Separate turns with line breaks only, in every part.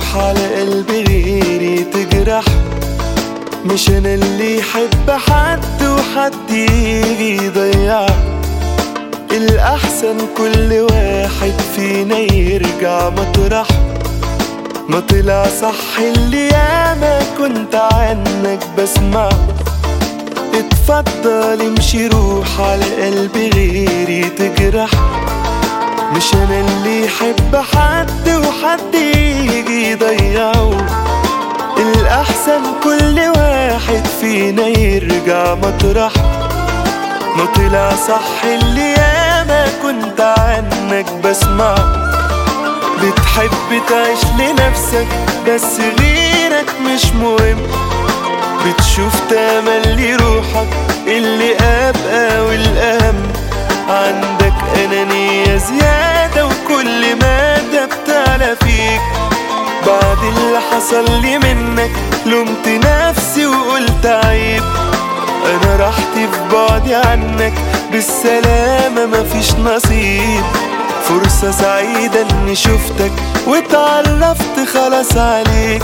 يروح على قلب غيري تجرح. مش انا اللي يحب حد وحد يجي يضيعه. الأحسن كل واحد فينا يرجع مطرحه. ما طلع صح اللي ياما كنت عنك بسمعه. اتفضل امشي روح على قلب غيري تجرح. مش انا اللي يحب حد وحد يجي يضيعه. الأحسن كل واحد فينا يرجع مطرحه. ما طلع صح اللي ياما كنت عنك بسمعه. بتحب تعيش لنفسك بس غيرك مش مهم. بتشوف تملي روحك اللي أبقى والأهم. عندك أنانية زيادة وكل مادة بتعلى فيك. بعد اللي حصل لي منك لومت نفسي وقلت عيب. أنا راحتي في بعدي عنك بالسلامة مفيش نصيب. فرصة سعيدة إني شفتك واتعرفت خلاص عليك.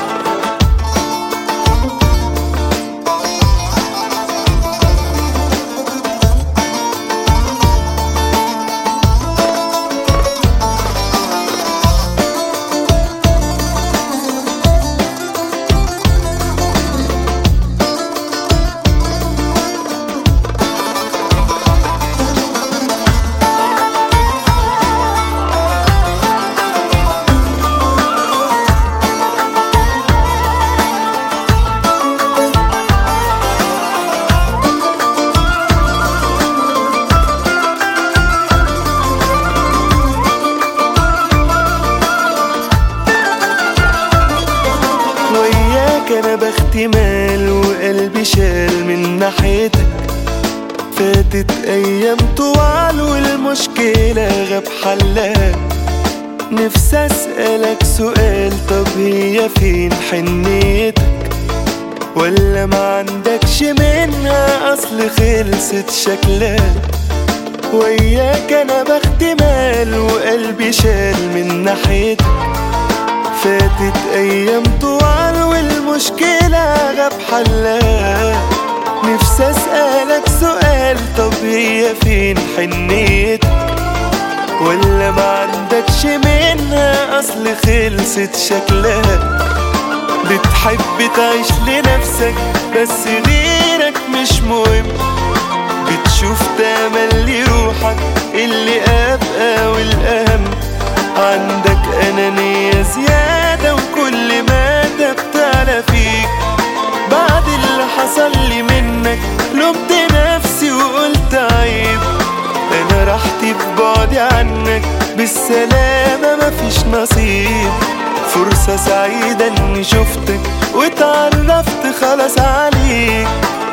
أنا بختي مال وقلبي شال من ناحيتك. فاتت أيام طوال والمشكلة غاب حلها. نفسي أسألك سؤال، طب هي فين حنيتك؟ ولا ما عندكش منها أصل خلصت شكلها؟ وياك أنا بختي مال وقلبي شال من ناحيتك. فاتت أيام طوال والمشكلة غاب حلها. نفسي أسألك سؤال، طب هي فين حنيتك؟ ولا ما عندكش منها أصل خلصت شكلها؟ بتحب تعيش لنفسك بس غيرك مش مهم. بتشوف تملي روحك اللي أبقى والأهم. عندك أنانية زيادة وكل مادة بتعلى فيك. بعد اللي حصل لي منك لومت نفسي وقلت عيب. أنا راحتي في بعدي عنك بالسلامة مفيش نصيب. فرصة سعيدة إني شفتك واتعرفت خلاص عليك.